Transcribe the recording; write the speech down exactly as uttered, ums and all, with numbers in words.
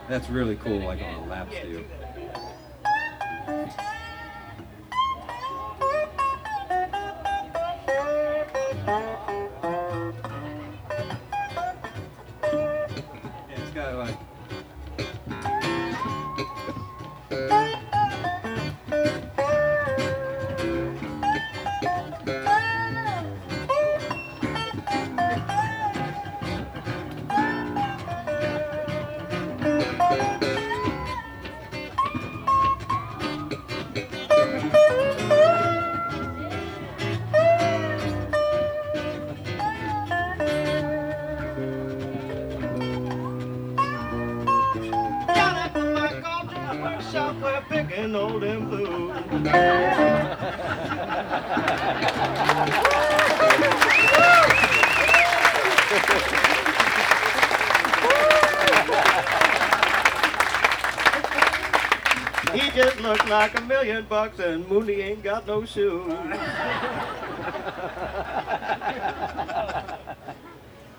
That's really cool, like on a lap steel. Yeah, it's got like. We're picking all them blues. He just looks like a million bucks and Mooney ain't got no shoes.